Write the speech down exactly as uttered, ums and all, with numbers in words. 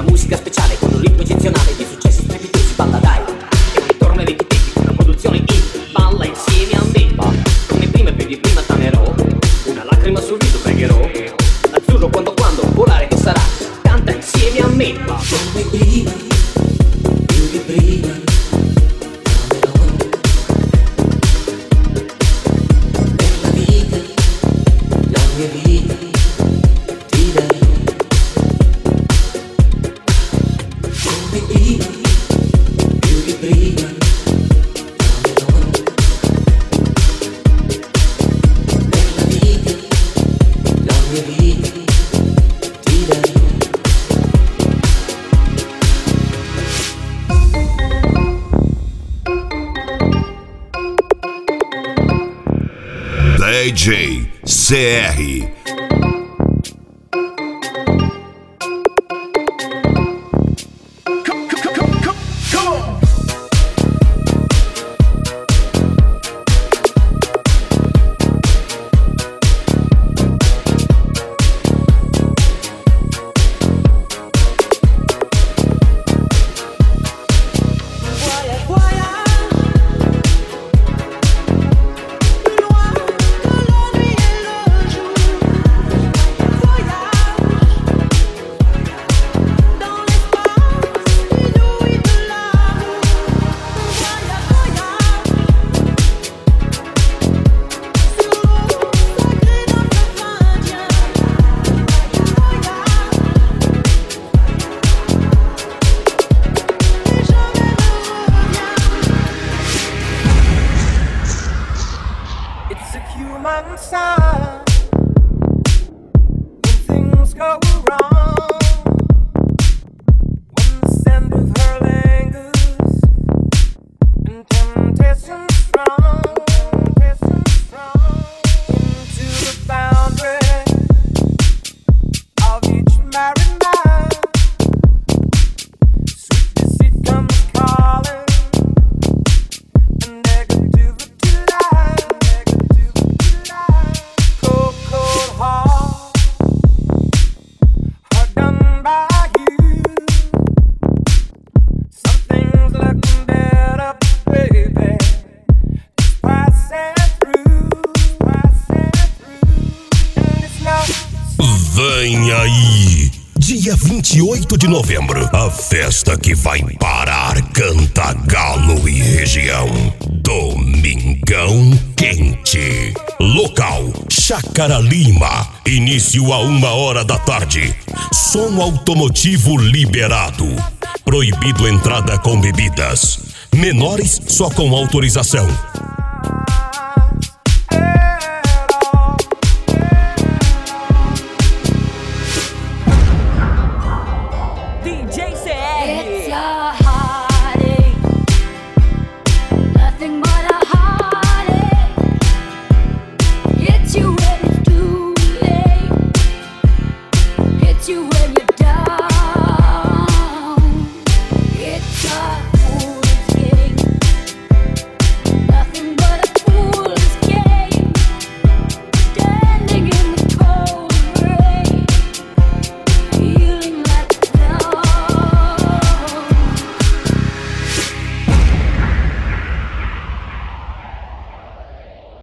musica speciale con un ritmo eccezionale di successi strepitosi, balla dai. È un ritorno ai vecchi tempi, una produzione indie, balla insieme a me. Come prima e più di prima t'amerò, una lacrima sul viso pregherò. Azzurro quando quando volare che sarà, canta insieme a me. Come prima, più di prima. Nella vita, la mia vita, ti darò. Come prima, più di prima. Nella vita, la mia vita, ti darò. D J C R. Vem aí, dia vinte e oito de novembro, a festa que vai parar Cantagalo e região. Domingão Quente. Local, Chácara Lima. Início a uma hora da tarde. Som automotivo liberado. Proibido entrada com bebidas. Menores só com autorização. It's a heartache, nothing but a heartache. Hits you when it's too late, hits you when you're